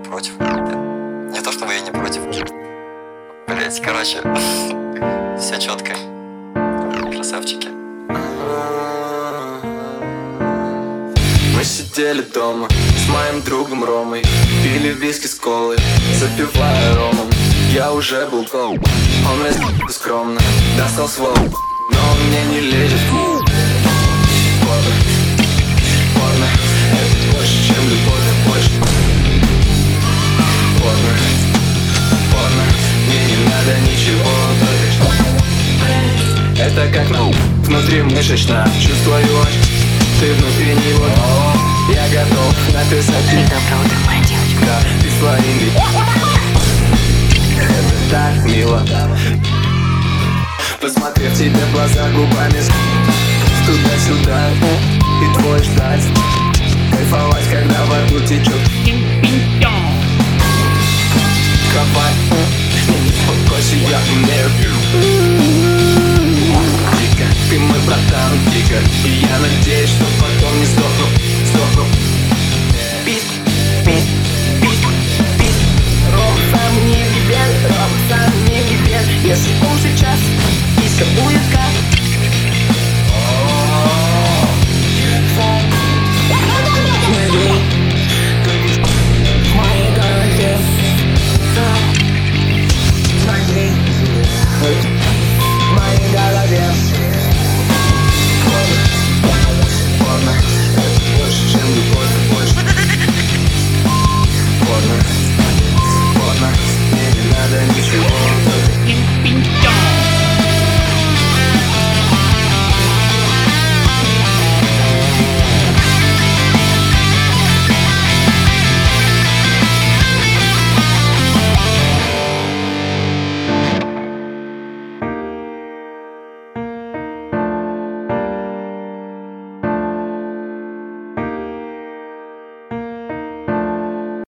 против. Не то чтобы я не против. Блять, короче, все четко. Красавчики. Мы сидели дома с моим другом Ромой, пили виски с колой, запивая ромом. Я уже был гол, он раздел скромно, достал свой, но он мне не лезет. Порно, это больше, чем любовь, больше. Порно, мне не надо ничего, только это как внутри мышечно, чувствую, ты внутри него. Я готов написать тебе Доброе утро, моя девочка. да, ты своими. Это так мило, посмотрев тебе в глаза губами, туда-сюда, и твой ждать, кайфовать, когда во рту течет.